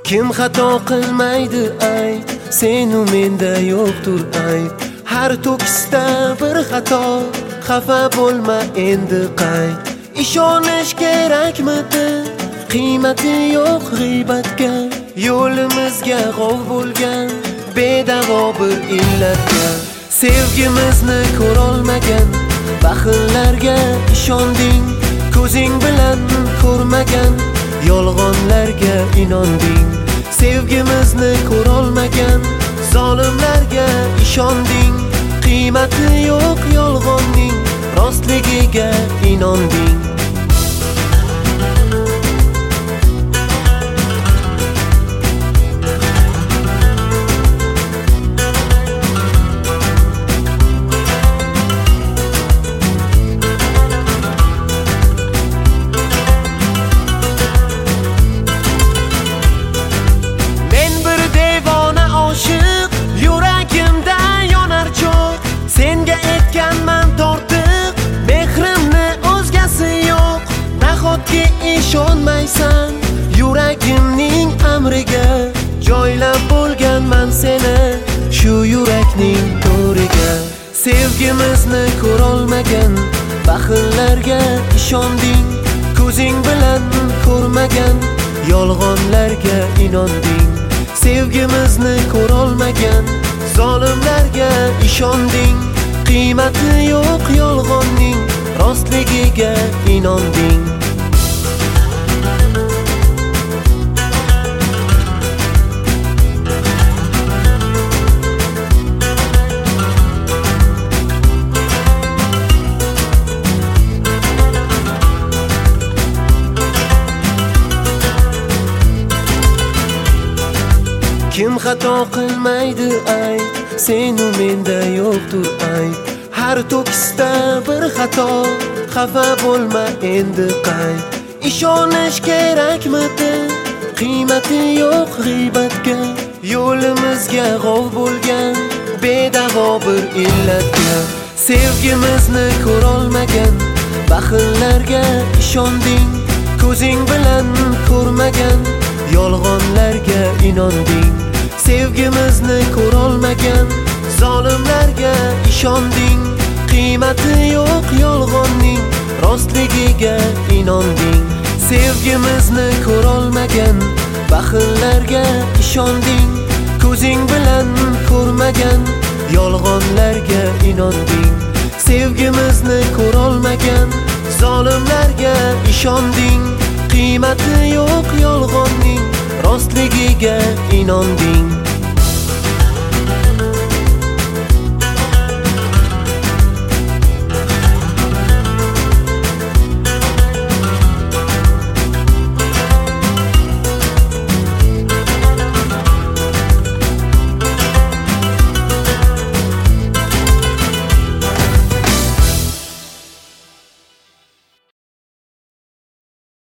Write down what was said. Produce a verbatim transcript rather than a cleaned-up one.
Kim xato qilmaydi ayt, senu menda yo'qdir ayb. Har to'kisda bir xato, xafa bo'lma endi qayt. Ishonish kerakmidi? Qiymati yo'q g'iybatga, yo'limizga g'ov bo'lgan bedavo bir illatga. Sevgimizni ko'rolmagan baxillarga ishonding, ko'zing bilan ko'rmagan yolg'onlarga inonding. Sevgimizni ko'rolmagan zolimlarga ishonding, qiymati yo'q yolg'onning rostligiga inonding. Ishonmaysan yuragimning amriga, joylab bo'lganman seni shu yurakning to'riga. Sevgimizni ko'rolmagan baxillarga ishonding, ko'zing bilan ko'rmagan yolg'onlarga inonding. Sevgimizni ko'rolmagan zolimlarga ishonding, qiymati yo'q yolg'onning rostligiga inonding. Kim xato qilmaydi ayt, senu menda yo'qdir ayb. Har to'kisda bir xato, xafa bo'lma endi qayt. Ishonish kerakmidi? Qiymati yo'q g'iybatga, yo'limizga g'ov bo'lgan bedavo bir illatga. Sevgimizni ko'rolmagan baxillarga ishonding, ko'zing bilan ko'rmagan yolg'onlarga inonding. Sevgimizni ko'rolmagan zolimlarga ishonding, qiymati yo'q yolg'onning rostligiga inonding. Sevgimizni ko'rolmagan baxillarga ishonding, ko'zing bilan ko'rmagan yolg'onlarga inonding. Sevgimizni ko'rolmagan zolimlarga ishonding, qiymati yo'q yolg'onning rostligiga inonding.